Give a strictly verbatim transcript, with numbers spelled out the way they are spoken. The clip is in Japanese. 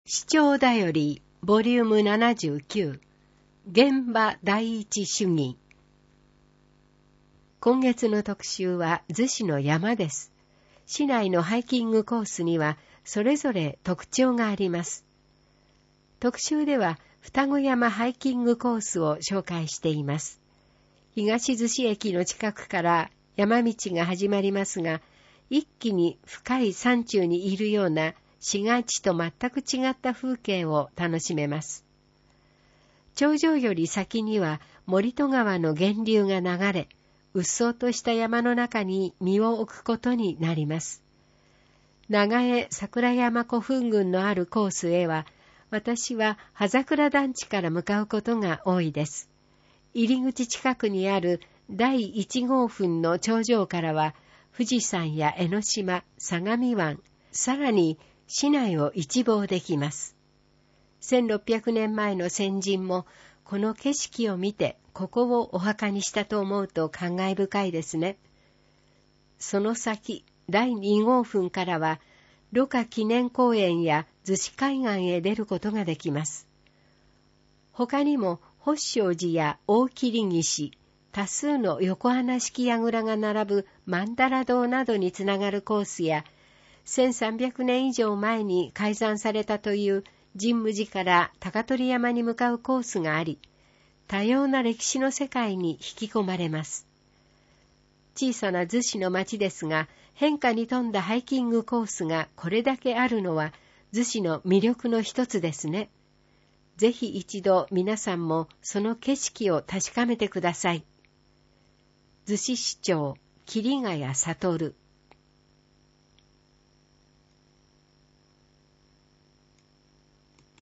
視聴だよりボリュームななじゅうきゅう現場第一主義。今月の特集は逗子の山です。市内のハイキングコースにはそれぞれ特徴があります。特集では双子山ハイキングコースを紹介しています。東逗子駅の近くから山道が始まりますが、一気に深い山中にいるような市街地と全く違った風景を楽しめます。頂上より先には森戸川の源流が流れ、うっそうとした山の中に身を置くことになります。長江桜山古墳群のあるコースへは、私は葉桜団地から向かうことが多いです。入り口近くにあるだいいち号墳の頂上からは、富士山や江ノ島、相模湾、さらに市内を一望できます。せんろっぴゃくねんまえの先人もこの景色を見てここをお墓にしたと思うと感慨深いですね。その先だいに号墳からは芦花記念公園や逗子海岸へ出ることができます。他にも法性寺や大切岸、多数の横穴式櫓が並ぶ曼荼羅堂などにつながるコースや、せんさんびゃくねん以上前に開山されたという神武寺から高取山に向かうコースがあり、多様な歴史の世界に引き込まれます。小さな逗子の町ですが、変化に富んだハイキングコースがこれだけあるのは逗子の魅力の一つですね。ぜひ一度皆さんもその景色を確かめてください。逗子市長、桐ヶ谷悟。